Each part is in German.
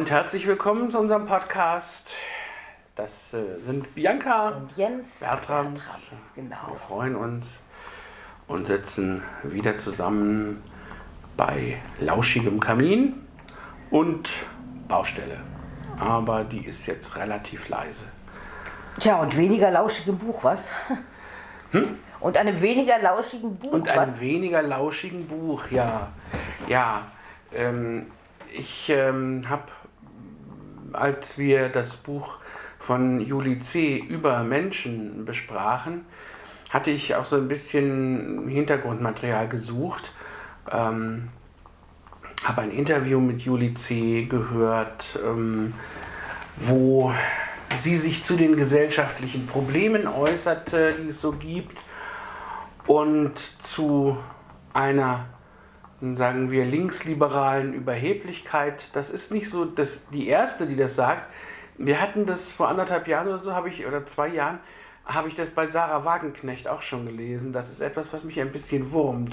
und herzlich willkommen zu unserem Podcast. Das sind Bianca und Jens Bertrams. Genau. Wir freuen uns und sitzen wieder zusammen bei lauschigem Kamin und Baustelle. Aber die ist jetzt relativ leise. Tja, und weniger lauschigem Buch, was? Und einem weniger lauschigen Buch, und einem weniger lauschigen Buch, ja. Ja, ich habe, als wir das Buch von Julie C. über Menschen besprachen, hatte ich auch so ein bisschen Hintergrundmaterial gesucht. Habe ein Interview mit Julie C. gehört, wo sie sich zu den gesellschaftlichen Problemen äußerte, die es so gibt, und zu einer, sagen wir, linksliberalen Überheblichkeit. Das ist nicht so die erste, die das sagt. Wir hatten das vor 1,5 Jahren oder so, oder 2 Jahren, habe ich das bei Sarah Wagenknecht auch schon gelesen. Das ist etwas, was mich ein bisschen wurmt.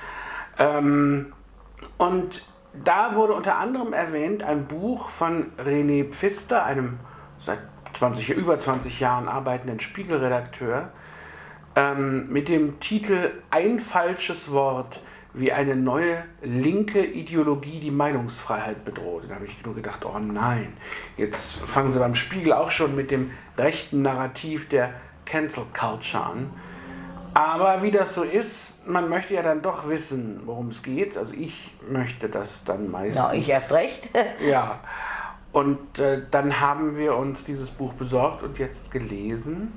Und da wurde unter anderem erwähnt ein Buch von René Pfister, einem seit über 20 Jahren arbeitenden Spiegelredakteur, mit dem Titel Ein falsches Wort, wie eine neue linke Ideologie die Meinungsfreiheit bedroht. Da habe ich nur gedacht, oh nein, jetzt fangen sie beim Spiegel auch schon mit dem rechten Narrativ der Cancel Culture an. Aber wie das so ist, man möchte ja dann doch wissen, worum es geht. Also ich möchte das dann meistens. Na, ich erst recht. Ja, und dann haben wir uns dieses Buch besorgt und jetzt gelesen.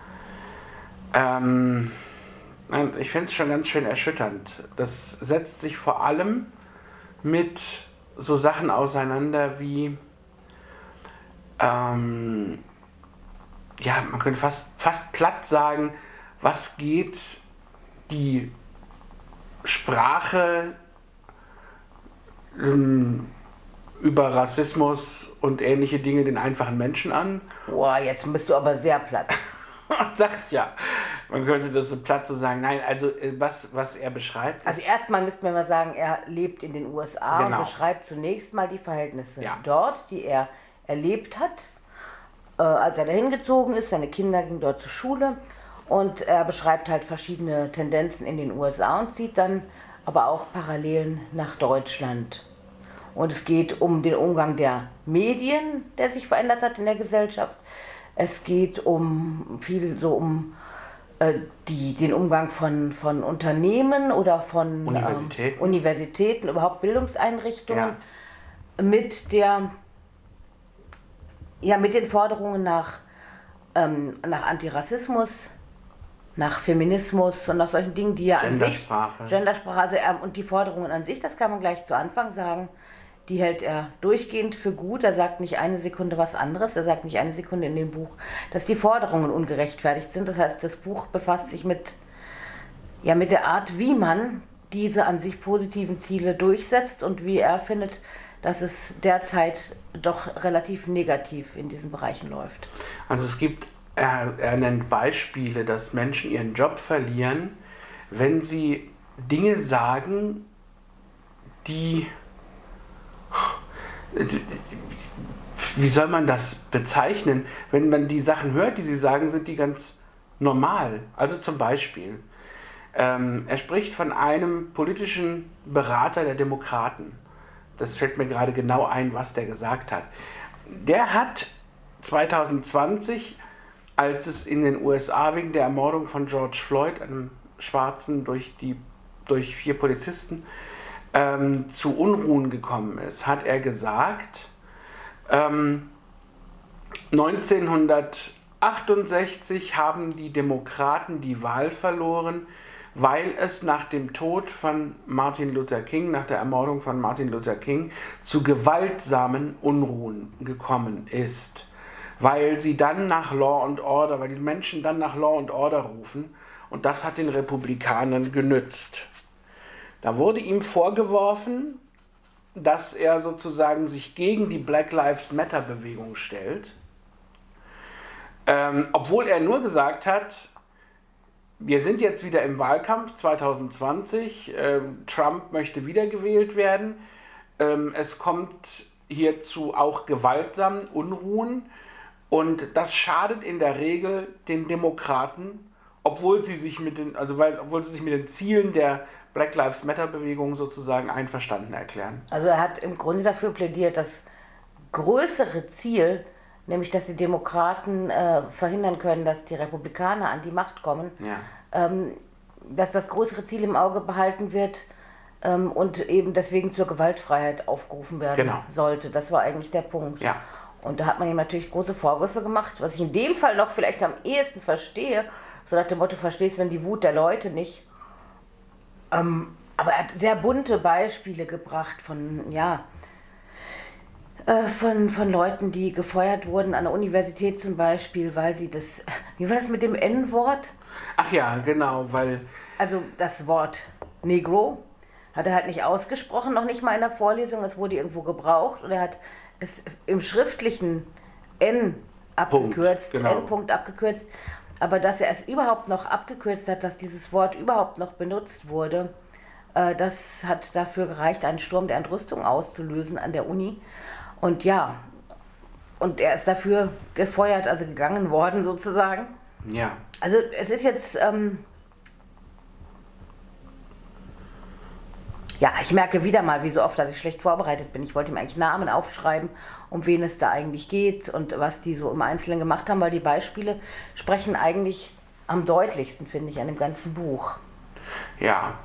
Ich finde es schon ganz schön erschütternd. Das setzt sich vor allem mit so Sachen auseinander wie, man könnte fast platt sagen, was geht die Sprache über Rassismus und ähnliche Dinge den einfachen Menschen an? Boah, jetzt bist du aber sehr platt. Sag ich ja. Man könnte das so platt so sagen. Nein, also was er beschreibt. Also erstmal müssten wir mal sagen, er lebt in den USA und beschreibt zunächst mal die Verhältnisse dort, die er erlebt hat, als er dahin gezogen ist. Seine Kinder gingen dort zur Schule und er beschreibt halt verschiedene Tendenzen in den USA und zieht dann aber auch Parallelen nach Deutschland. Und es geht um den Umgang der Medien, der sich verändert hat in der Gesellschaft. Es geht um den Umgang von Unternehmen oder von Universitäten, überhaupt Bildungseinrichtungen, mit den Forderungen nach Antirassismus, nach Feminismus und nach solchen Dingen, die ja an sich, Gendersprache, also und die Forderungen an sich, das kann man gleich zu Anfang sagen, die hält er durchgehend für gut. Er sagt nicht eine Sekunde was anderes. Er sagt nicht eine Sekunde in dem Buch, dass die Forderungen ungerechtfertigt sind. Das heißt, das Buch befasst sich mit der Art, wie man diese an sich positiven Ziele durchsetzt und wie er findet, dass es derzeit doch relativ negativ in diesen Bereichen läuft. Also er nennt Beispiele, dass Menschen ihren Job verlieren, wenn sie Dinge sagen, die... Wie soll man das bezeichnen? Wenn man die Sachen hört, die sie sagen, sind die ganz normal. Also zum Beispiel, er spricht von einem politischen Berater der Demokraten. Das fällt mir gerade genau ein, was der gesagt hat. Der hat 2020, als es in den USA wegen der Ermordung von George Floyd, einem Schwarzen, durch 4 Polizisten, zu Unruhen gekommen ist, hat er gesagt, 1968 haben die Demokraten die Wahl verloren, weil es nach dem Tod von Martin Luther King, nach der Ermordung von Martin Luther King, zu gewaltsamen Unruhen gekommen ist, weil die Menschen dann nach Law and Order rufen, und das hat den Republikanern genützt. Da wurde ihm vorgeworfen, dass er sozusagen sich gegen die Black Lives Matter Bewegung stellt, obwohl er nur gesagt hat, wir sind jetzt wieder im Wahlkampf 2020, Trump möchte wiedergewählt werden, es kommt hierzu auch gewaltsamen Unruhen und das schadet in der Regel den Demokraten, obwohl sie sich mit den Zielen der Black Lives Matter Bewegung sozusagen einverstanden erklären. Also er hat im Grunde dafür plädiert, das größere Ziel, nämlich dass die Demokraten verhindern können, dass die Republikaner an die Macht kommen, dass das größere Ziel im Auge behalten wird und eben deswegen zur Gewaltfreiheit aufgerufen werden sollte. Das war eigentlich der Punkt. Ja. Und da hat man ihm natürlich große Vorwürfe gemacht, was ich in dem Fall noch vielleicht am ehesten verstehe, so nach dem Motto, verstehst du denn die Wut der Leute nicht? Aber er hat sehr bunte Beispiele gebracht von Leuten, die gefeuert wurden an der Universität zum Beispiel, weil sie wie war das mit dem N-Wort? Ach ja, genau, weil... Also das Wort Negro hat er halt nicht ausgesprochen, noch nicht mal in der Vorlesung, es wurde irgendwo gebraucht und er hat es im schriftlichen N abgekürzt, N-Punkt abgekürzt, aber dass er es überhaupt noch abgekürzt hat, dass dieses Wort überhaupt noch benutzt wurde, das hat dafür gereicht, einen Sturm der Entrüstung auszulösen an der Uni. Und ja, und er ist dafür gefeuert, also gegangen worden sozusagen. Ja. Also es ist jetzt, ich merke wieder mal, wie so oft, dass ich schlecht vorbereitet bin. Ich wollte ihm eigentlich Namen aufschreiben, um wen es da eigentlich geht und was die so im Einzelnen gemacht haben, weil die Beispiele sprechen eigentlich am deutlichsten, finde ich, an dem ganzen Buch. Ja,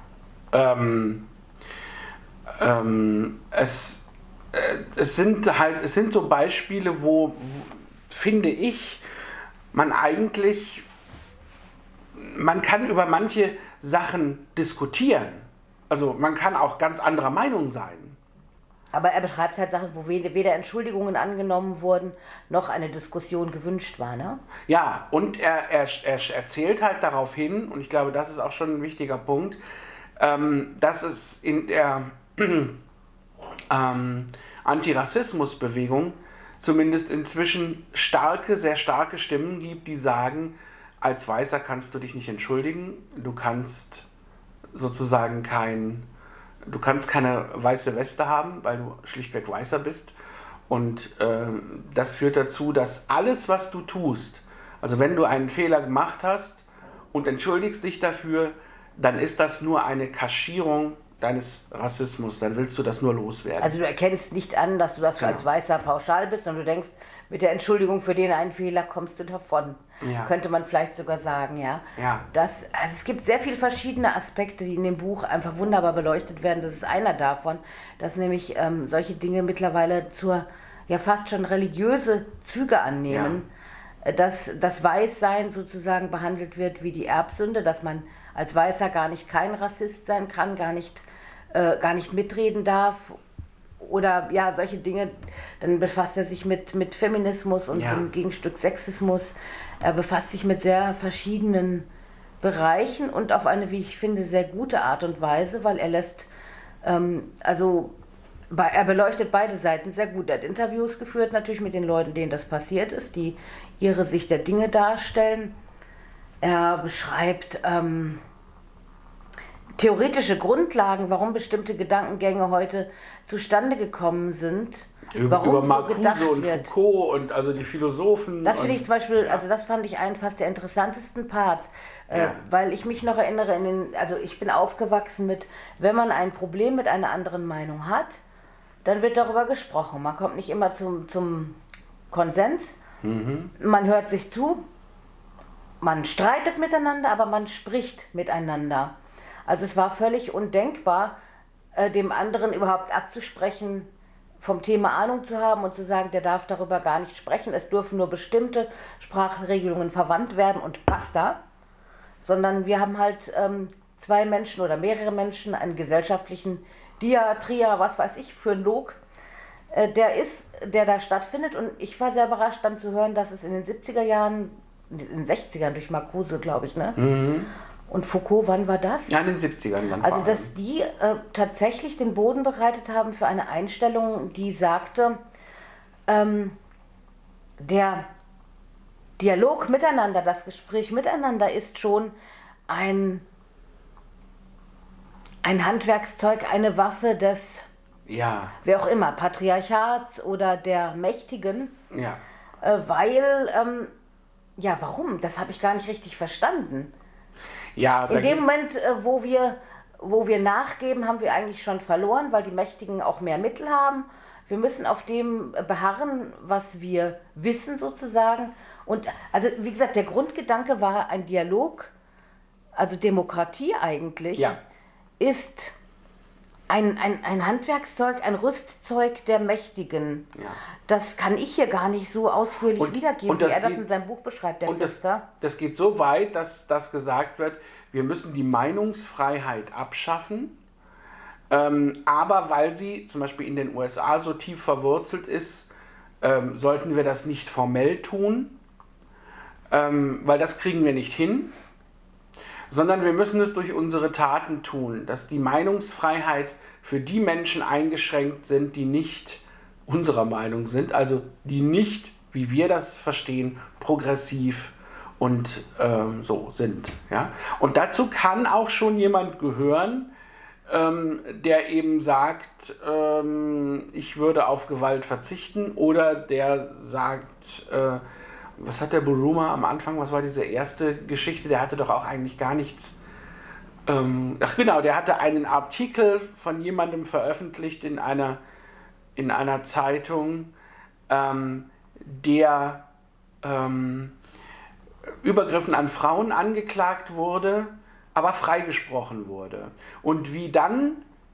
es sind so Beispiele, wo finde ich, man kann über manche Sachen diskutieren. Also man kann auch ganz anderer Meinung sein. Aber er beschreibt halt Sachen, wo weder Entschuldigungen angenommen wurden, noch eine Diskussion gewünscht war, ne? Ja, und er erzählt halt darauf hin, und ich glaube, das ist auch schon ein wichtiger Punkt, dass es in der Antirassismusbewegung zumindest inzwischen sehr starke Stimmen gibt, die sagen, als Weißer kannst du dich nicht entschuldigen, du kannst sozusagen keine weiße Weste haben, weil du schlichtweg Weißer bist. Und das führt dazu, dass alles, was du tust, also wenn du einen Fehler gemacht hast und entschuldigst dich dafür, dann ist das nur eine Kaschierung deines Rassismus, dann willst du das nur loswerden. Also du erkennst nicht an, dass du das als Weißer pauschal bist und du denkst, mit der Entschuldigung für den einen Fehler kommst du davon. Ja. Könnte man vielleicht sogar sagen, ja. Also es gibt sehr viele verschiedene Aspekte, die in dem Buch einfach wunderbar beleuchtet werden. Das ist einer davon, dass nämlich solche Dinge mittlerweile fast schon religiöse Züge annehmen, dass das Weißsein sozusagen behandelt wird wie die Erbsünde, dass man als Weißer gar nicht kein Rassist sein kann, gar nicht mitreden darf oder solche Dinge. Dann befasst er sich mit Feminismus und dem Gegenstück Sexismus. Er befasst sich mit sehr verschiedenen Bereichen und auf eine, wie ich finde, sehr gute Art und Weise, weil er er beleuchtet beide Seiten sehr gut. Er hat Interviews geführt, natürlich mit den Leuten, denen das passiert ist, die ihre Sicht der Dinge darstellen. Er beschreibt theoretische Grundlagen, warum bestimmte Gedankengänge heute zustande gekommen sind. Über Marcuse und Foucault und also die Philosophen. Das finde ich zum Beispiel, das fand ich einen fast der interessantesten Parts, weil ich mich noch erinnere, ich bin aufgewachsen mit, wenn man ein Problem mit einer anderen Meinung hat, dann wird darüber gesprochen. Man kommt nicht immer zum Konsens, man hört sich zu, man streitet miteinander, aber man spricht miteinander. Also es war völlig undenkbar, dem anderen überhaupt abzusprechen, vom Thema Ahnung zu haben und zu sagen, der darf darüber gar nicht sprechen, es dürfen nur bestimmte Sprachregelungen verwandt werden und basta. Sondern wir haben halt zwei Menschen oder mehrere Menschen, einen gesellschaftlichen Tria, was weiß ich, für einen Log, der da stattfindet. Und ich war sehr überrascht dann zu hören, dass es in den 70er Jahren, in den 60ern durch Marcuse, glaube ich, ne? Und Foucault, wann war das? Ja, in den 70ern dann. Also, dass die tatsächlich den Boden bereitet haben für eine Einstellung, die sagte, der Dialog miteinander, das Gespräch miteinander ist schon ein Handwerkszeug, eine Waffe des Ja. Wer auch immer, Patriarchats oder der Mächtigen. Ja. Weil, warum? Das habe ich gar nicht richtig verstanden. Ja, in dem Moment, wo wir nachgeben, haben wir eigentlich schon verloren, weil die Mächtigen auch mehr Mittel haben. Wir müssen auf dem beharren, was wir wissen sozusagen. Und also wie gesagt, der Grundgedanke war ein Dialog, also Demokratie eigentlich, ist ein Handwerkszeug, ein Rüstzeug der Mächtigen. Ja. Das kann ich hier gar nicht so ausführlich wiedergeben, wie er das in seinem Buch beschreibt, der Pfister. Das geht so weit, dass das gesagt wird, wir müssen die Meinungsfreiheit abschaffen, aber weil sie zum Beispiel in den USA so tief verwurzelt ist, sollten wir das nicht formell tun, weil das kriegen wir nicht hin, sondern wir müssen es durch unsere Taten tun, dass die Meinungsfreiheit für die Menschen eingeschränkt sind, die nicht unserer Meinung sind, also die nicht, wie wir das verstehen, progressiv und so sind. Ja? Und dazu kann auch schon jemand gehören, der eben sagt, ich würde auf Gewalt verzichten, oder der sagt, was hat der Buruma am Anfang, was war diese erste Geschichte, der hatte doch auch eigentlich gar nichts, der hatte einen Artikel von jemandem veröffentlicht in einer Zeitung, der Übergriffen an Frauen angeklagt wurde, aber freigesprochen wurde. Und wie dann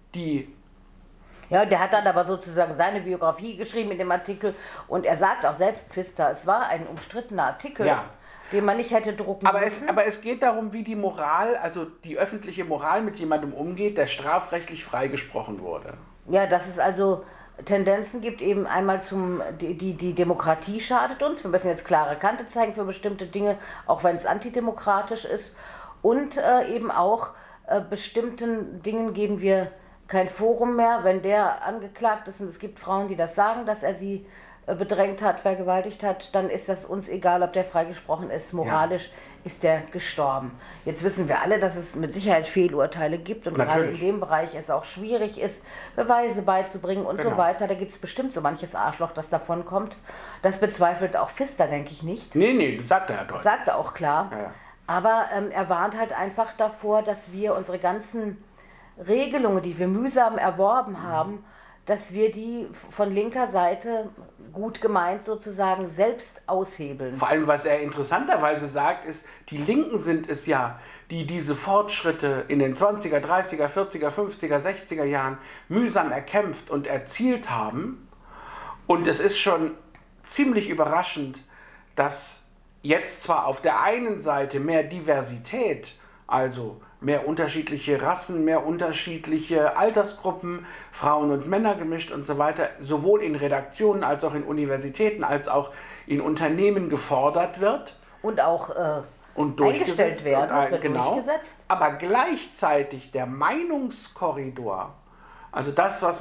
der hat dann aber sozusagen seine Biografie geschrieben in dem Artikel, und er sagt auch selbst, Pfister, es war ein umstrittener Artikel, den man nicht hätte drucken müssen. Aber es geht darum, wie die Moral, also die öffentliche Moral mit jemandem umgeht, der strafrechtlich freigesprochen wurde. Ja, dass es also Tendenzen gibt, eben einmal die Demokratie schadet uns, wir müssen jetzt klare Kante zeigen für bestimmte Dinge, auch wenn es antidemokratisch ist, und eben auch bestimmten Dingen geben wir kein Forum mehr, wenn der angeklagt ist und es gibt Frauen, die das sagen, dass er sie bedrängt hat, vergewaltigt hat, dann ist das uns egal, ob der freigesprochen ist. Moralisch ist der gestorben. Jetzt wissen wir alle, dass es mit Sicherheit Fehlurteile gibt und gerade in dem Bereich es auch schwierig ist, Beweise beizubringen und so weiter. Da gibt es bestimmt so manches Arschloch, das davon kommt. Das bezweifelt auch Pfister, denke ich nicht. Nee, das sagt er ja deutlich. Sagt er auch klar. Ja. Aber er warnt halt einfach davor, dass wir unsere ganzen Regelungen, die wir mühsam erworben haben, dass wir die von linker Seite, gut gemeint sozusagen, selbst aushebeln. Vor allem, was er interessanterweise sagt, ist, die Linken sind es ja, die diese Fortschritte in den 20er, 30er, 40er, 50er, 60er Jahren mühsam erkämpft und erzielt haben. Und es ist schon ziemlich überraschend, dass jetzt zwar auf der einen Seite mehr Diversität, also mehr unterschiedliche Rassen, mehr unterschiedliche Altersgruppen, Frauen und Männer gemischt und so weiter, sowohl in Redaktionen als auch in Universitäten, als auch in Unternehmen gefordert wird. Und auch eingestellt werden, das wird durchgesetzt. Aber gleichzeitig der Meinungskorridor, also das, was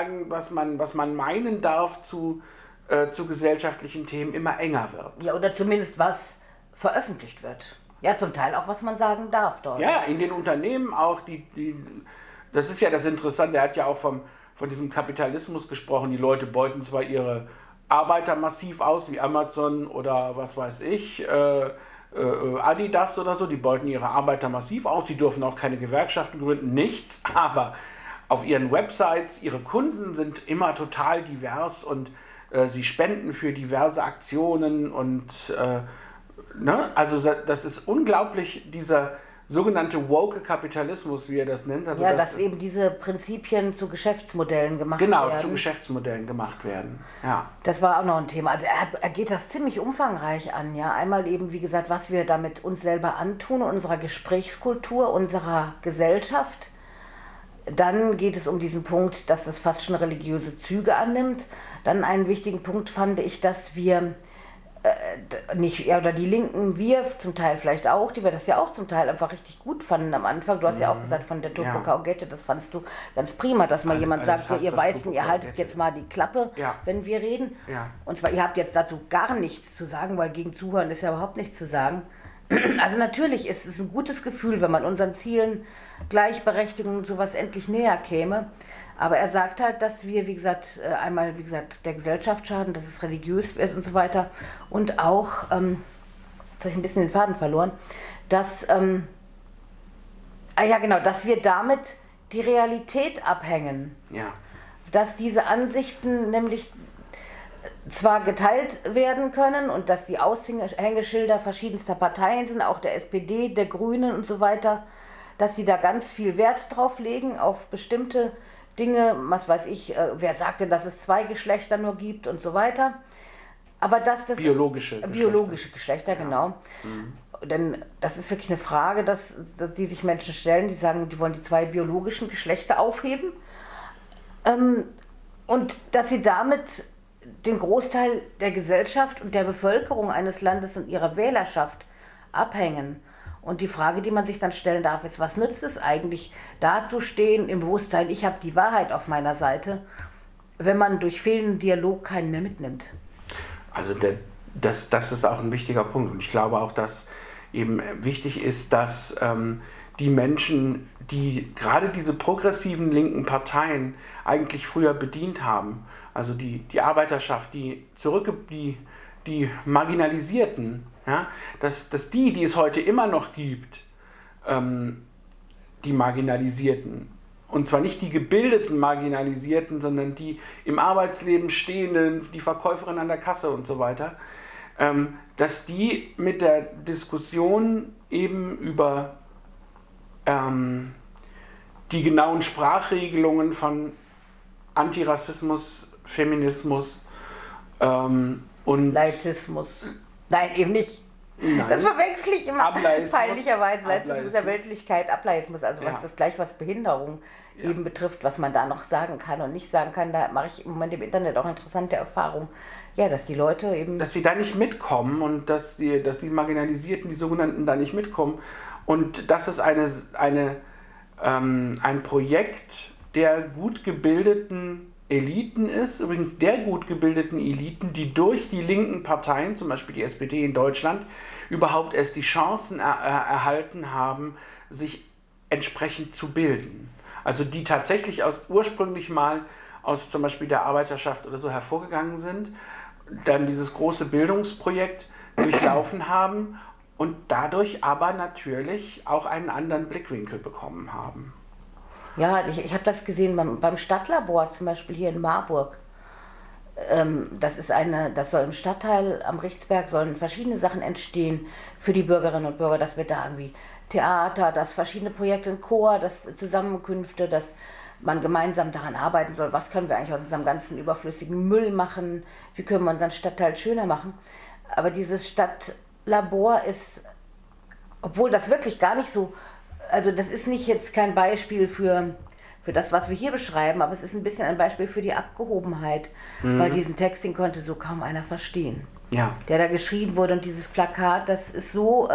man meinen darf zu gesellschaftlichen Themen, immer enger wird. Ja, oder zumindest was veröffentlicht wird. Ja, zum Teil auch, was man sagen darf dort. Ja, in den Unternehmen auch, das ist ja das Interessante, er hat ja auch von diesem Kapitalismus gesprochen, die Leute beuten zwar ihre Arbeiter massiv aus, wie Amazon oder was weiß ich, Adidas oder so, die beuten ihre Arbeiter massiv aus, die dürfen auch keine Gewerkschaften gründen, nichts, aber auf ihren Websites, ihre Kunden sind immer total divers und sie spenden für diverse Aktionen und also das ist unglaublich, dieser sogenannte woke Kapitalismus, wie er das nennt. Also dass eben diese Prinzipien zu Geschäftsmodellen gemacht werden. Genau, zu Geschäftsmodellen gemacht werden, ja. Das war auch noch ein Thema. Also er geht das ziemlich umfangreich an, ja. Einmal eben, wie gesagt, was wir damit uns selber antun, unserer Gesprächskultur, unserer Gesellschaft. Dann geht es um diesen Punkt, dass es fast schon religiöse Züge annimmt. Dann einen wichtigen Punkt fand ich, dass wir die Linken, wir zum Teil vielleicht auch, die wir das ja auch zum Teil einfach richtig gut fanden am Anfang. Du hast ja auch gesagt, von der Turbo-Kaugette, das fandst du ganz prima, dass mal jemand sagt, so, ihr Weißen, ihr haltet jetzt mal die Klappe, wenn wir reden. Ja. Und zwar, ihr habt jetzt dazu gar nichts zu sagen, weil gegen Zuhören ist ja überhaupt nichts zu sagen. Also natürlich ist es ein gutes Gefühl, wenn man unseren Zielen, Gleichberechtigung und sowas endlich näher käme. Aber er sagt halt, dass wir, wie gesagt, einmal, wie gesagt, der Gesellschaft schaden, dass es religiös wird und so weiter. Und auch, jetzt habe ich ein bisschen den Faden verloren, dass, dass wir damit die Realität abhängen. Ja. Dass diese Ansichten nämlich zwar geteilt werden können und dass die Aushängeschilder verschiedenster Parteien sind, auch der SPD, der Grünen und so weiter, dass sie da ganz viel Wert drauf legen, auf bestimmte Dinge, was weiß ich, wer sagt denn, dass es 2 Geschlechter nur gibt und so weiter. Aber dass das... Biologische Geschlechter, genau. Mhm. Denn das ist wirklich eine Frage, dass die sich Menschen stellen, die sagen, die wollen die 2 biologischen Geschlechter aufheben. Und dass sie damit den Großteil der Gesellschaft und der Bevölkerung eines Landes und ihrer Wählerschaft abhängen. Und die Frage, die man sich dann stellen darf, ist, was nützt es eigentlich, dazustehen im Bewusstsein, ich habe die Wahrheit auf meiner Seite, wenn man durch fehlenden Dialog keinen mehr mitnimmt? Also das ist auch ein wichtiger Punkt. Und ich glaube auch, dass eben wichtig ist, dass die Menschen, die gerade diese progressiven linken Parteien eigentlich früher bedient haben, also die Arbeiterschaft, die Marginalisierten, ja, dass die es heute immer noch gibt, die Marginalisierten, und zwar nicht die gebildeten Marginalisierten, sondern die im Arbeitsleben stehenden, die Verkäuferin an der Kasse und so weiter, dass die mit der Diskussion eben über die genauen Sprachregelungen von Antirassismus, Feminismus und Laizismus. Nein, eben nicht. Nein. Das verwechsel ich immer peinlicherweise. Laizismus der Weltlichkeit, Ableismus, also was das gleich, was Behinderung eben betrifft, was man da noch sagen kann und nicht sagen kann, da mache ich im Moment im Internet auch interessante Erfahrungen. Ja, dass die Leute eben... Dass sie da nicht mitkommen und dass die Marginalisierten, die Sogenannten, da nicht mitkommen. Und das ist ein Projekt der gut gebildeten Eliten ist, übrigens der gut gebildeten Eliten, die durch die linken Parteien, zum Beispiel die SPD in Deutschland, überhaupt erst die Chancen erhalten haben, sich entsprechend zu bilden. Also die tatsächlich ursprünglich mal aus zum Beispiel der Arbeiterschaft oder so hervorgegangen sind, dann dieses große Bildungsprojekt durchlaufen haben und dadurch aber natürlich auch einen anderen Blickwinkel bekommen haben. Ja, ich habe das gesehen beim Stadtlabor, zum Beispiel hier in Marburg. Das soll im Stadtteil am Richtsberg, sollen verschiedene Sachen entstehen für die Bürgerinnen und Bürger, dass wir da irgendwie Theater, dass verschiedene Projekte in Chor, dass Zusammenkünfte, dass man gemeinsam daran arbeiten soll, was können wir eigentlich aus unserem ganzen überflüssigen Müll machen, wie können wir unseren Stadtteil schöner machen. Aber dieses Stadtlabor ist, obwohl das wirklich gar nicht so, also das ist nicht jetzt kein Beispiel für das, was wir hier beschreiben, aber es ist ein bisschen ein Beispiel für die Abgehobenheit, weil diesen Text, den konnte so kaum einer verstehen. Ja. Der da geschrieben wurde und dieses Plakat, das ist so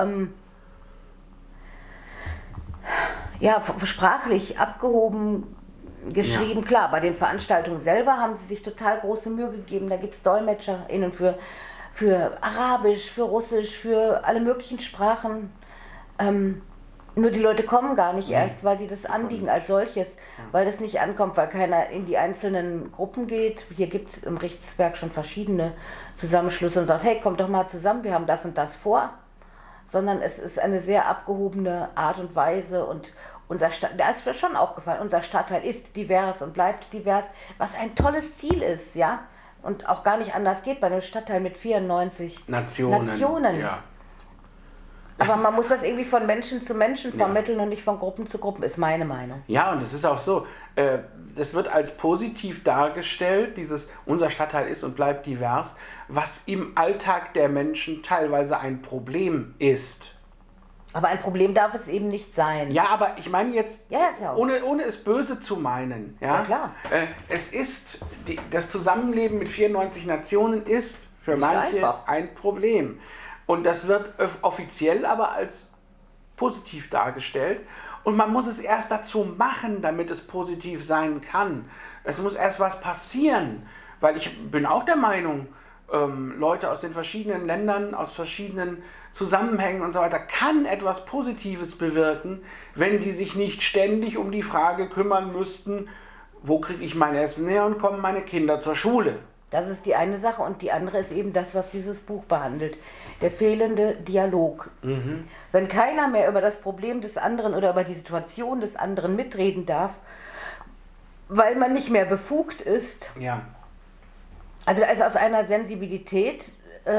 sprachlich abgehoben geschrieben. Ja. Klar, bei den Veranstaltungen selber haben sie sich total große Mühe gegeben, da gibt es DolmetscherInnen für Arabisch, für Russisch, für alle möglichen Sprachen. Nur die Leute kommen gar nicht erst, weil sie das Anliegen als solches, weil das nicht ankommt, weil keiner in die einzelnen Gruppen geht. Hier gibt es im Richtsberg schon verschiedene Zusammenschlüsse und sagt, hey, kommt doch mal zusammen, wir haben das und das vor. Sondern es ist eine sehr abgehobene Art und Weise und da ist mir schon aufgefallen, unser Stadtteil ist divers und bleibt divers, was ein tolles Ziel ist, ja. Und auch gar nicht anders geht bei einem Stadtteil mit 94 Nationen. Ja. Aber man muss das irgendwie von Menschen zu Menschen vermitteln und nicht von Gruppen zu Gruppen, ist meine Meinung. Ja, und es ist auch so, das wird als positiv dargestellt, unser Stadtteil ist und bleibt divers, was im Alltag der Menschen teilweise ein Problem ist. Aber ein Problem darf es eben nicht sein. Ja, aber ich meine jetzt, ohne es böse zu meinen. Ja, klar. Es ist, das Zusammenleben mit 94 Nationen ist für nicht manche einfach ein Problem. Und das wird offiziell aber als positiv dargestellt. Und man muss es erst dazu machen, damit es positiv sein kann. Es muss erst was passieren. Weil ich bin auch der Meinung, Leute aus den verschiedenen Ländern, aus verschiedenen Zusammenhängen und so weiter, kann etwas Positives bewirken, wenn die sich nicht ständig um die Frage kümmern müssten, wo kriege ich mein Essen her und kommen meine Kinder zur Schule? Das ist die eine Sache und die andere ist eben das, was dieses Buch behandelt. Der fehlende Dialog. Wenn keiner mehr über das Problem des anderen oder über die Situation des anderen mitreden darf, weil man nicht mehr befugt ist. Ja. Also da ist aus einer Sensibilität,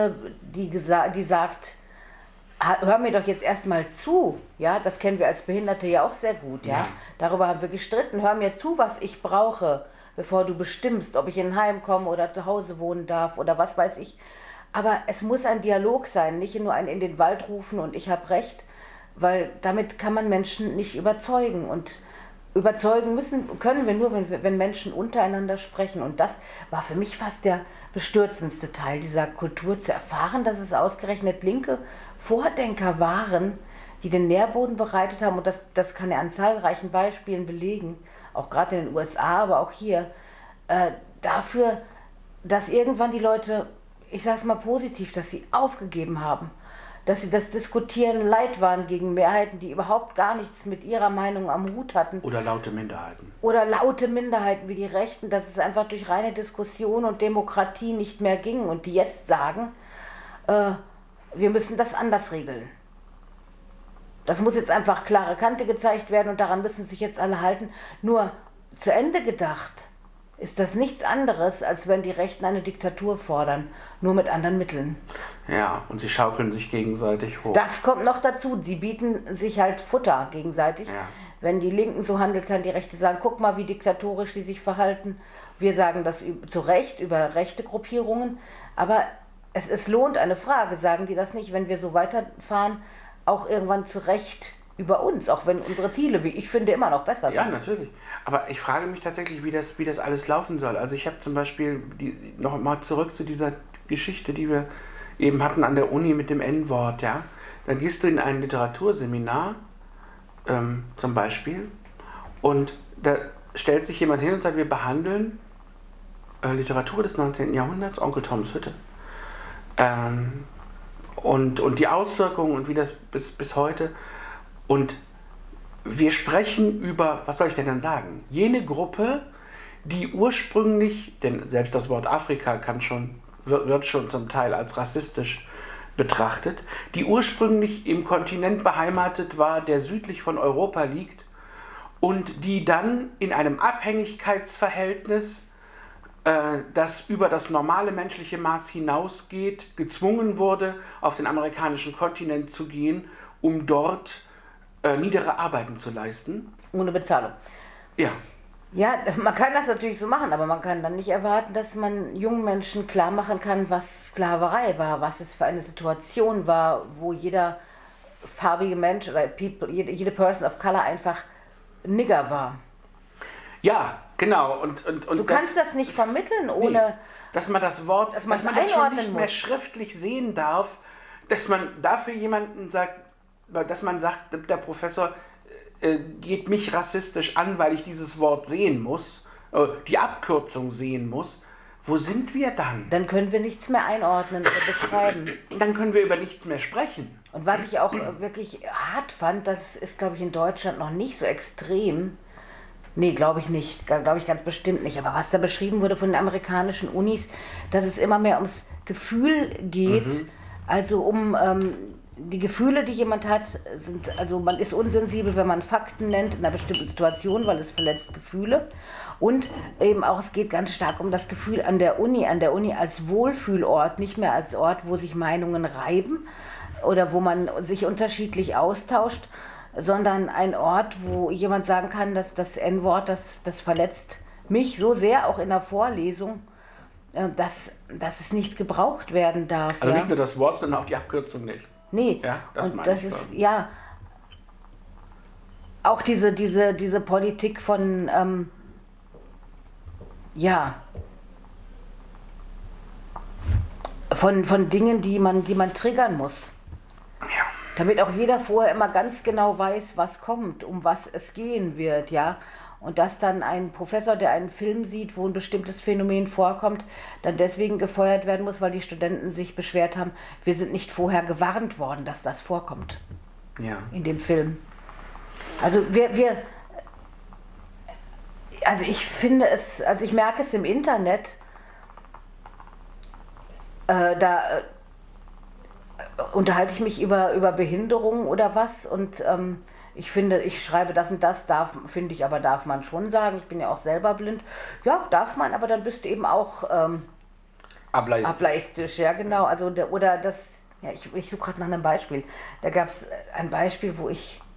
die sagt, hör mir doch jetzt erstmal zu. Ja, das kennen wir als Behinderte ja auch sehr gut. Ja? Darüber haben wir gestritten. Hör mir zu, was ich brauche, bevor du bestimmst, ob ich in ein Heim komme oder zu Hause wohnen darf oder was weiß ich. Aber es muss ein Dialog sein, nicht nur ein in den Wald rufen und ich habe recht, weil damit kann man Menschen nicht überzeugen. Und überzeugen können wir nur, wenn Menschen untereinander sprechen. Und das war für mich fast der bestürzendste Teil dieser Kultur, zu erfahren, dass es ausgerechnet linke Vordenker waren, die den Nährboden bereitet haben. Und das kann er an zahlreichen Beispielen belegen, auch gerade in den USA, aber auch hier, dafür, dass irgendwann die Leute, ich sage es mal positiv, dass sie aufgegeben haben, dass sie das Diskutieren leid waren gegen Mehrheiten, die überhaupt gar nichts mit ihrer Meinung am Hut hatten. Oder laute Minderheiten. Oder laute Minderheiten wie die Rechten, dass es einfach durch reine Diskussion und Demokratie nicht mehr ging und die jetzt sagen, wir müssen das anders regeln. Das muss jetzt einfach klare Kante gezeigt werden und daran müssen sich jetzt alle halten. Nur zu Ende gedacht ist das nichts anderes, als wenn die Rechten eine Diktatur fordern, nur mit anderen Mitteln. Ja, und sie schaukeln sich gegenseitig hoch. Das kommt noch dazu, sie bieten sich halt Futter gegenseitig. Ja. Wenn die Linken so handeln, kann die Rechte sagen, guck mal, wie diktatorisch die sich verhalten. Wir sagen das zu Recht über rechte Gruppierungen, aber es lohnt eine Frage, sagen die das nicht, wenn wir so weiterfahren, auch irgendwann zu Recht über uns, auch wenn unsere Ziele, wie ich finde, immer noch besser sind. Ja, natürlich. Aber ich frage mich tatsächlich, wie das alles laufen soll. Also ich habe zum Beispiel, noch mal zurück zu dieser Geschichte, die wir eben hatten an der Uni mit dem N-Wort, ja. Dann gehst du in ein Literaturseminar, zum Beispiel, und da stellt sich jemand hin und sagt, wir behandeln Literatur des 19. Jahrhunderts, Onkel Toms Hütte. Und die Auswirkungen und wie das bis heute. Und wir sprechen über, was soll ich denn dann sagen? Jene Gruppe, die ursprünglich, denn selbst das Wort Afrika wird schon zum Teil als rassistisch betrachtet, die ursprünglich im Kontinent beheimatet war, der südlich von Europa liegt und die dann in einem Abhängigkeitsverhältnis, das über das normale menschliche Maß hinausgeht, gezwungen wurde, auf den amerikanischen Kontinent zu gehen, um dort niedere Arbeiten zu leisten. Ohne Bezahlung. Ja. Ja, man kann das natürlich so machen, aber man kann dann nicht erwarten, dass man jungen Menschen klar machen kann, was Sklaverei war, was es für eine Situation war, wo jeder farbige Mensch oder jede Person of Color einfach Nigger war. Ja, genau. Und du kannst das nicht vermitteln, ohne... dass man das Wort, dass man das schon nicht mehr schriftlich sehen darf, dass man dafür jemanden sagt, dass man sagt, der Professor geht mich rassistisch an, weil ich dieses Wort sehen muss, die Abkürzung sehen muss. Wo sind wir dann? Dann können wir nichts mehr einordnen oder beschreiben. Dann können wir über nichts mehr sprechen. Und was ich auch wirklich hart fand, das ist, glaube ich, in Deutschland noch nicht so extrem. Nee, glaube ich nicht. Glaube ich ganz bestimmt nicht. Aber was da beschrieben wurde von den amerikanischen Unis, dass es immer mehr ums Gefühl geht, also um... die Gefühle, die jemand hat, also man ist unsensibel, wenn man Fakten nennt in einer bestimmten Situation, weil es verletzt Gefühle. Und eben auch, es geht ganz stark um das Gefühl an der Uni als Wohlfühlort, nicht mehr als Ort, wo sich Meinungen reiben oder wo man sich unterschiedlich austauscht, sondern ein Ort, wo jemand sagen kann, dass das N-Wort, das verletzt mich so sehr, auch in der Vorlesung, dass es nicht gebraucht werden darf. Also nicht nur das Wort, sondern auch die Abkürzung nicht. Nee, ja, das ist, ja, auch diese Politik von, von Dingen, die man triggern muss. Ja. Damit auch jeder vorher immer ganz genau weiß, was kommt, um was es gehen wird, ja. Und dass dann ein Professor, der einen Film sieht, wo ein bestimmtes Phänomen vorkommt, dann deswegen gefeuert werden muss, weil die Studenten sich beschwert haben, wir sind nicht vorher gewarnt worden, dass das vorkommt. Ja. In dem Film. Also Also ich finde es, also ich merke es im Internet, da unterhalte ich mich über Behinderungen oder was und ich finde, ich schreibe das und das, darf man schon sagen. Ich bin ja auch selber blind. Ja, darf man, aber dann bist du eben auch ableistisch. Ja genau. Also ich suche gerade nach einem Beispiel. Da gab es ein Beispiel, wo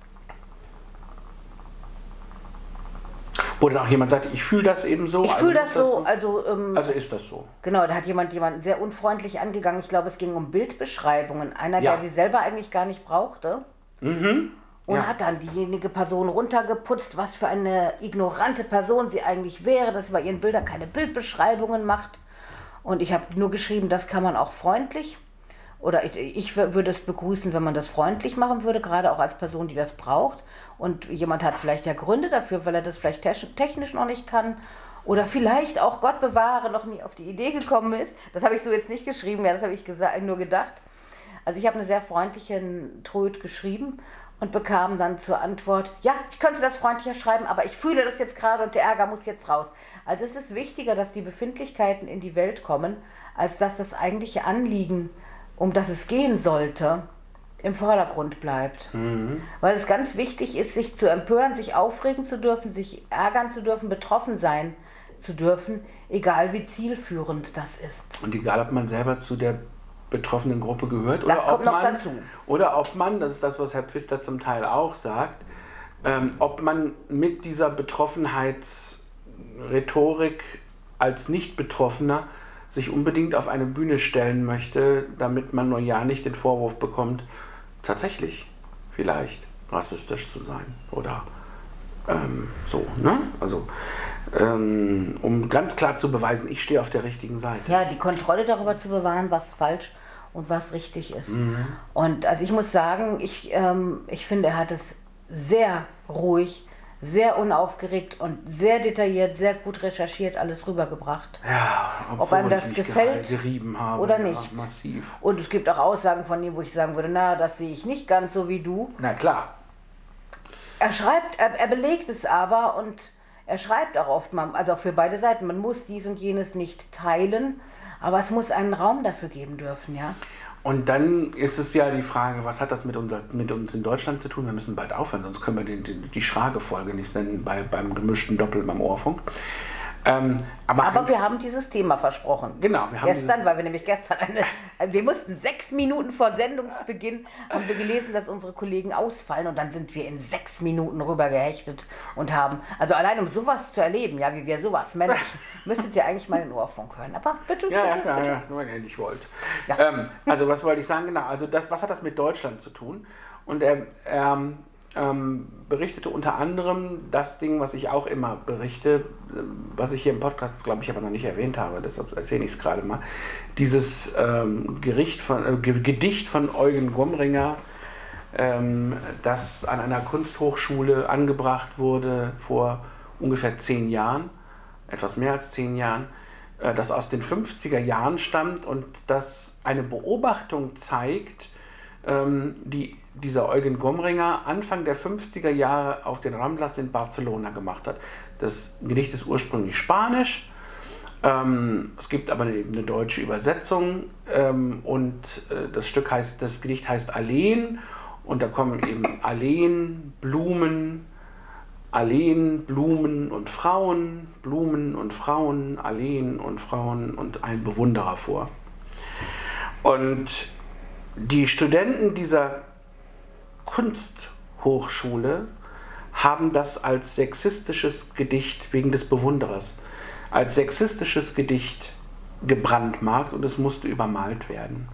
dann auch jemand sagt, ich fühle das eben so. Ich fühle das so. Also ist das so. Genau, da hat jemanden sehr unfreundlich angegangen. Ich glaube, es ging um Bildbeschreibungen. Einer, der sie selber eigentlich gar nicht brauchte. Mhm. Und hat dann diejenige Person runtergeputzt, was für eine ignorante Person sie eigentlich wäre, dass sie bei ihren Bildern keine Bildbeschreibungen macht. Und ich habe nur geschrieben, das kann man auch freundlich. Oder ich würde es begrüßen, wenn man das freundlich machen würde, gerade auch als Person, die das braucht. Und jemand hat vielleicht ja Gründe dafür, weil er das vielleicht technisch noch nicht kann. Oder vielleicht auch, Gott bewahre, noch nie auf die Idee gekommen ist. Das habe ich so jetzt nicht geschrieben, ja, das habe ich nur gedacht. Also ich habe eine sehr freundliche Tröd geschrieben und bekam dann zur Antwort, ja, ich könnte das freundlicher schreiben, aber ich fühle das jetzt gerade und der Ärger muss jetzt raus. Also es ist wichtiger, dass die Befindlichkeiten in die Welt kommen, als dass das eigentliche Anliegen, um das es gehen sollte, im Vordergrund bleibt. Mhm. Weil es ganz wichtig ist, sich zu empören, sich aufregen zu dürfen, sich ärgern zu dürfen, betroffen sein zu dürfen, egal wie zielführend das ist. Und egal, ob man selber zu der betroffenen Gruppe gehört das kommt noch dazu. Oder ob man, das ist das, was Herr Pfister zum Teil auch sagt, ob man mit dieser Betroffenheitsrhetorik als Nicht-Betroffener sich unbedingt auf eine Bühne stellen möchte, damit man nur ja nicht den Vorwurf bekommt, tatsächlich vielleicht rassistisch zu sein oder so, ne? Also um ganz klar zu beweisen, ich stehe auf der richtigen Seite. Ja, die Kontrolle darüber zu bewahren, was falsch und was richtig ist. Mhm. Und also ich muss sagen, ich finde, er hat es sehr ruhig, sehr unaufgeregt und sehr detailliert, sehr gut recherchiert alles rübergebracht. Ja, ob einem das gefällt habe, oder nicht. Ja, massiv. Und es gibt auch Aussagen von ihm, wo ich sagen würde, na, das sehe ich nicht ganz so wie du. Na klar. Er belegt es aber und er schreibt auch oft, also für beide Seiten, man muss dies und jenes nicht teilen, aber es muss einen Raum dafür geben dürfen, ja. Und dann ist es ja die Frage, was hat das mit uns in Deutschland zu tun? Wir müssen bald aufhören, sonst können wir die Schrage-Folge nicht nennen beim gemischten Doppel beim Ohrfunk. Aber wir haben dieses Thema versprochen. Genau. Weil wir nämlich gestern wir mussten 6 Minuten vor Sendungsbeginn, haben wir gelesen, dass unsere Kollegen ausfallen und dann sind wir in 6 Minuten rübergehechtet und haben, also allein um sowas zu erleben, ja, wie wir sowas managen, müsstet ihr eigentlich mal den Ohrfunk hören. Aber bitte. Ja, wenn ihr nicht wollt. Ja. Also was wollte ich sagen? Genau, also was hat das mit Deutschland zu tun? Und er berichtete unter anderem das Ding, was ich auch immer berichte, was ich hier im Podcast, glaube ich, aber noch nicht erwähnt habe, deshalb erzähle ich es gerade mal. Dieses Gedicht von Eugen Gomringer, das an einer Kunsthochschule angebracht wurde vor ungefähr 10 Jahren, etwas mehr als 10 Jahren, das aus den 50er Jahren stammt und das eine Beobachtung zeigt, die dieser Eugen Gomringer Anfang der 50er Jahre auf den Ramblas in Barcelona gemacht hat. Das Gedicht ist ursprünglich spanisch, es gibt aber eine deutsche Übersetzung und das Gedicht heißt Alleen und da kommen eben Alleen, Blumen und Frauen, Alleen und Frauen und ein Bewunderer vor. Und die Studenten dieser Kunsthochschule haben das als sexistisches Gedicht wegen des Bewunderers, als sexistisches Gedicht gebrandmarkt und es musste übermalt werden.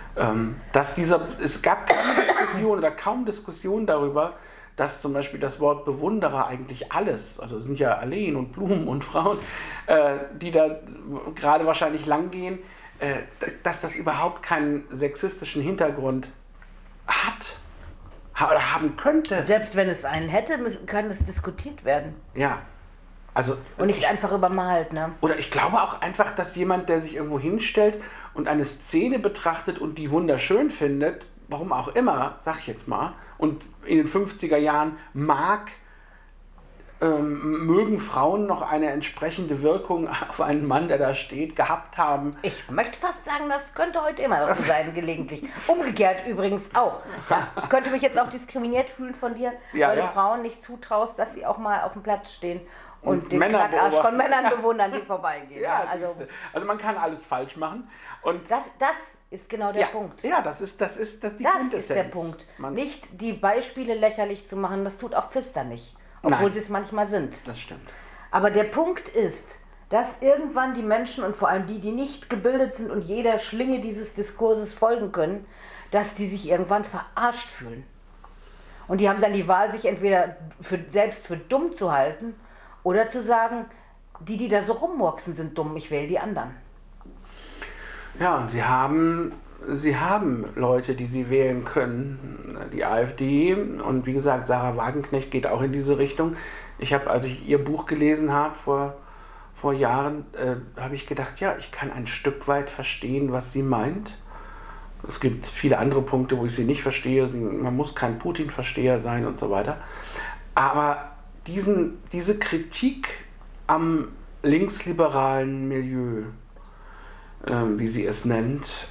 Es gab keine Diskussion oder kaum Diskussion darüber, dass zum Beispiel das Wort Bewunderer eigentlich alles, also es sind ja Alleen und Blumen und Frauen, die da gerade wahrscheinlich lang gehen, dass das überhaupt keinen sexistischen Hintergrund hat oder haben könnte. Selbst wenn es einen hätte, kann es diskutiert werden. Ja. Also, und nicht einfach übermalt, ne? Oder ich glaube auch einfach, dass jemand, der sich irgendwo hinstellt und eine Szene betrachtet und die wunderschön findet, warum auch immer, sag ich jetzt mal, und in den 50er Jahren mag mögen Frauen noch eine entsprechende Wirkung auf einen Mann, der da steht, gehabt haben. Ich möchte fast sagen, das könnte heute immer noch so sein, gelegentlich. Umgekehrt übrigens auch. Ja, ich könnte mich jetzt auch diskriminiert fühlen von dir, weil du Frauen nicht zutraust, dass sie auch mal auf dem Platz stehen und den Knackarsch von Männern bewundern, die vorbeigehen. Ja, also man kann alles falsch machen. Und das ist genau der Punkt. Ja, das ist die Quintessenz. Das ist der Punkt. Nicht die Beispiele lächerlich zu machen, das tut auch Pfister nicht. Obwohl sie es manchmal sind. Das stimmt. Aber der Punkt ist, dass irgendwann die Menschen und vor allem die nicht gebildet sind und jeder Schlinge dieses Diskurses folgen können, dass die sich irgendwann verarscht fühlen. Und die haben dann die Wahl, sich entweder selbst für dumm zu halten oder zu sagen, die da so rummurksen, sind dumm, ich wähle die anderen. Ja, und sie haben Leute, die sie wählen können, die AfD, und wie gesagt, Sarah Wagenknecht geht auch in diese Richtung. Als ich ihr Buch gelesen habe vor Jahren, habe ich gedacht, ja, ich kann ein Stück weit verstehen, was sie meint. Es gibt viele andere Punkte, wo ich sie nicht verstehe. Man muss kein Putin-Versteher sein und so weiter. Aber diese Kritik am linksliberalen Milieu, wie sie es nennt,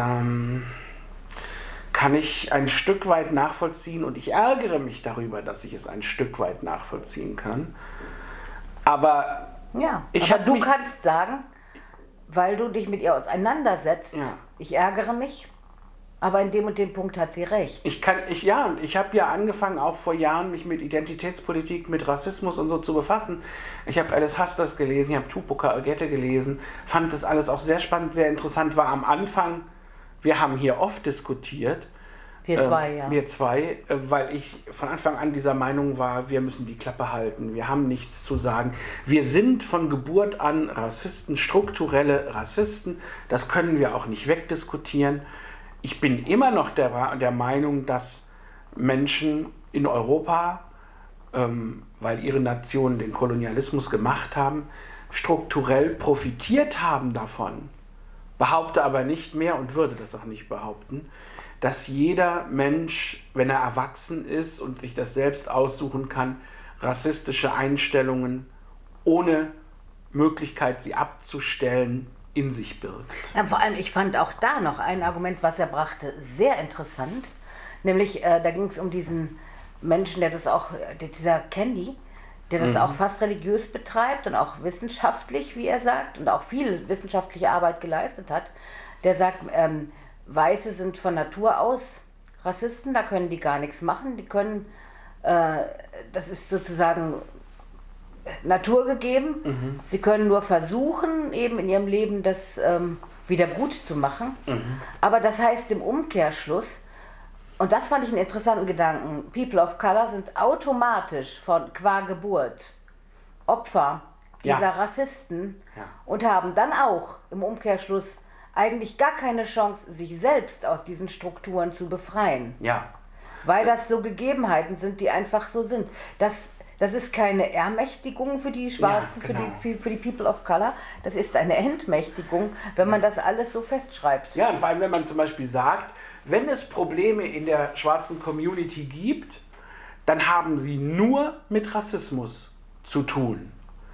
kann ich ein Stück weit nachvollziehen, und ich ärgere mich darüber, dass ich es ein Stück weit nachvollziehen kann. Aber du kannst sagen, weil du dich mit ihr auseinandersetzt, ich ärgere mich, aber in dem und dem Punkt hat sie recht. Ich habe ja angefangen, auch vor Jahren mich mit Identitätspolitik, mit Rassismus und so zu befassen. Ich habe Alice Hasters gelesen, ich habe Tupoka Ogette gelesen, fand das alles auch sehr spannend, sehr interessant, war am Anfang. Wir haben hier oft diskutiert. Wir zwei, weil ich von Anfang an dieser Meinung war, wir müssen die Klappe halten, wir haben nichts zu sagen. Wir sind von Geburt an Rassisten, strukturelle Rassisten, das können wir auch nicht wegdiskutieren. Ich bin immer noch der Meinung, dass Menschen in Europa, weil ihre Nationen den Kolonialismus gemacht haben, strukturell profitiert haben davon. Behaupte aber nicht mehr und würde das auch nicht behaupten, dass jeder Mensch, wenn er erwachsen ist und sich das selbst aussuchen kann, rassistische Einstellungen ohne Möglichkeit, sie abzustellen, in sich birgt. Ja, vor allem, ich fand auch da noch ein Argument, was er brachte, sehr interessant. Nämlich, da ging es um diesen Menschen, dieser Candy, der das auch fast religiös betreibt und auch wissenschaftlich, wie er sagt, und auch viel wissenschaftliche Arbeit geleistet hat. Der sagt, Weiße sind von Natur aus Rassisten, da können die gar nichts machen. Die können, das ist sozusagen naturgegeben. Sie können nur versuchen, eben in ihrem Leben das wieder gut zu machen. Aber das heißt im Umkehrschluss, und das fand ich einen interessanten Gedanken, People of Color sind automatisch qua Geburt Opfer dieser Rassisten und haben dann auch im Umkehrschluss eigentlich gar keine Chance, sich selbst aus diesen Strukturen zu befreien. Ja. Weil das so Gegebenheiten sind, die einfach so sind. Das ist keine Ermächtigung für die Schwarzen, für die People of Color. Das ist eine Entmächtigung, wenn man das alles so festschreibt. Ja, und vor allem, wenn man zum Beispiel sagt, wenn es Probleme in der schwarzen Community gibt, dann haben sie nur mit Rassismus zu tun.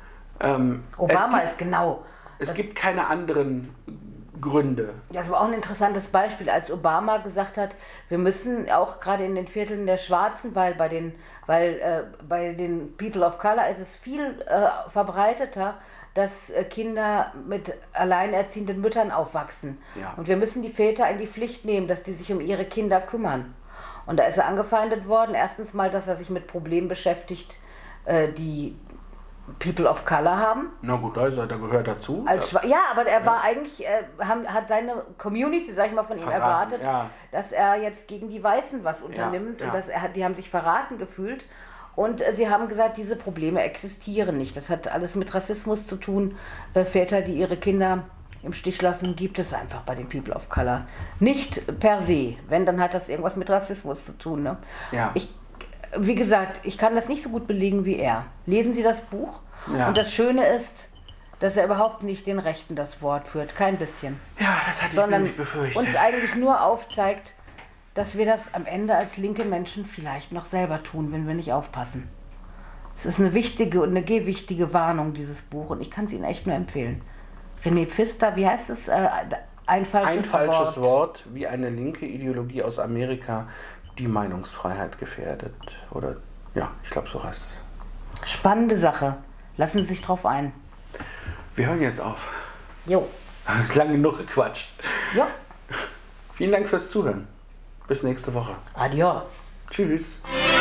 Obama ist genau. Es gibt keine anderen Gründe. Das war auch ein interessantes Beispiel, als Obama gesagt hat, wir müssen auch gerade in den Vierteln der Schwarzen, weil bei den People of Color ist es viel verbreiteter, dass Kinder mit alleinerziehenden Müttern aufwachsen. Ja. Und wir müssen die Väter in die Pflicht nehmen, dass die sich um ihre Kinder kümmern. Und da ist er angefeindet worden, erstens mal, dass er sich mit Problemen beschäftigt, die People of Color haben. Na gut, da gehört dazu. Aber er war eigentlich, hat seine Community, sag ich mal, von ihm erwartet, dass er jetzt gegen die Weißen was unternimmt. Und die haben sich verraten gefühlt. Und sie haben gesagt, diese Probleme existieren nicht. Das hat alles mit Rassismus zu tun. Väter, die ihre Kinder im Stich lassen, gibt es einfach bei den People of Color. Nicht per se. Wenn, dann hat das irgendwas mit Rassismus zu tun. Ne? Ja. Wie gesagt, ich kann das nicht so gut belegen wie er. Lesen Sie das Buch. Ja. Und das Schöne ist, dass er überhaupt nicht den Rechten das Wort führt. Kein bisschen. Ja, das hatte ich nämlich befürchtet. Uns eigentlich nur aufzeigt, dass wir das am Ende als linke Menschen vielleicht noch selber tun, wenn wir nicht aufpassen. Es ist eine wichtige und eine gewichtige Warnung, dieses Buch, und ich kann es Ihnen echt nur empfehlen. René Pfister, wie heißt es? Ein falsches Wort, wie eine linke Ideologie aus Amerika die Meinungsfreiheit gefährdet. Oder ja, ich glaube, so heißt es. Spannende Sache. Lassen Sie sich drauf ein. Wir hören jetzt auf. Jo. Lang genug gequatscht. Ja. Vielen Dank fürs Zuhören. Bis nächste Woche. Adios. Tschüss.